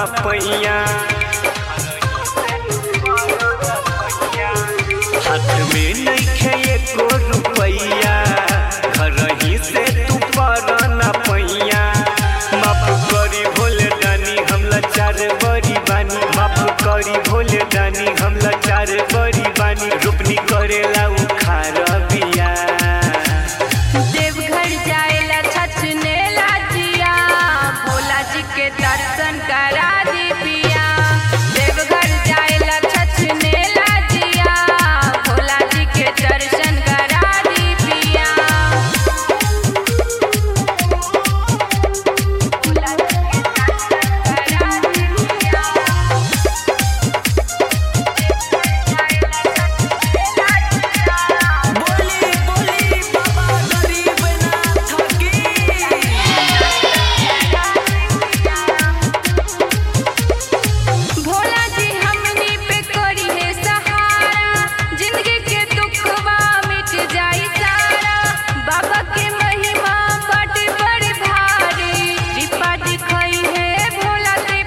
पैया हाथ में नइखे एको रुपैया घर ही से तू पर ना पैया माफ करी भोले दानी हम लाचार बड़ी बानी माफ करी भोले दानी हम लाचार बड़ी बानी रोपनी करेला उखाड़ बिया देवघर जाएला छछने लाजिया भोला जी के दर्शन करा दी पिया देवघर जाएला छछने लाजिया भोला जी के दर्शन करा दी पिया भोला जी के दर्शन करा दी पिया बोली बोली बाबा गरीबनाथ की भोला जी हमनी पे करी है सहारा जिंदगी के दुखवा मिट जाई सारा बाबा के महिमा बाटे बड़े भारी कृपा दिखाई है भोला ते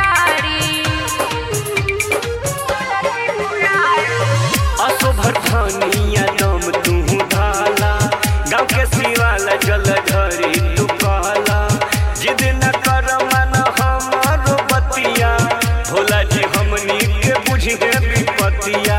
असोभर धनिया दम तू धाला गाँव के सिवाला जल ढरी तू कहला जिद न कर मन हमारो बतिया भोला जी हमनी के बुझे विपतिया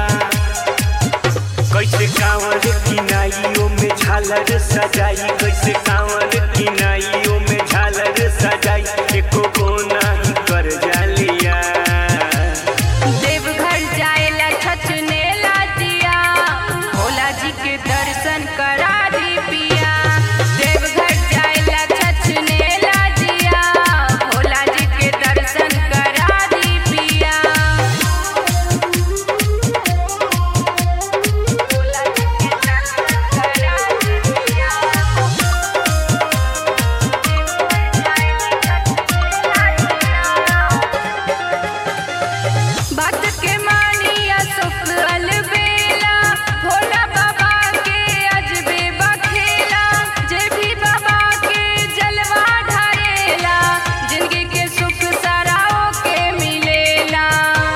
कैसे कांवर किनाइयों में झालर सजाई कैसे कांवर किनाइयों में झालर सजाई एको कोना कर जालिया देवघर जाएला छछने लाजिया भोला जी के दर्शन करा दी पिया देवघर जाएला छछने लाजिया भोला जी के दर्शन करा दी पिया भोला जी के दर्शन करा दी पिया बात के मानिया सुख अलबेला भोला बाबा के अजबे बखेला जे भी बाबा के जलवा ढारेला जिंदगी के सुख सराओ के मिलेला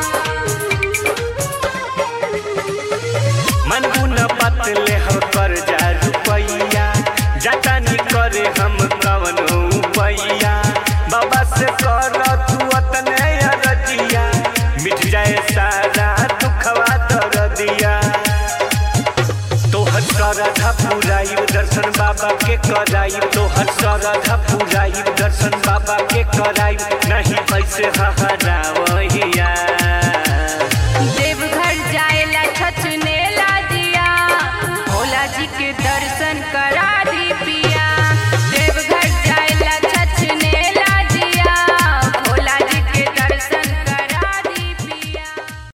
मन गुना पतले हम कर जा रुपैया जातानी करे हम कवन पैया बाबा से कर तू अतने अरजिया मिट जाए सारा दुखवा दर्दिया तोहर श्रद्धा पुराई दर्शन बाबा के कराई तोहर श्रद्धा पुराई दर्शन बाबा के कराई नहीं पैसे हहरावहिया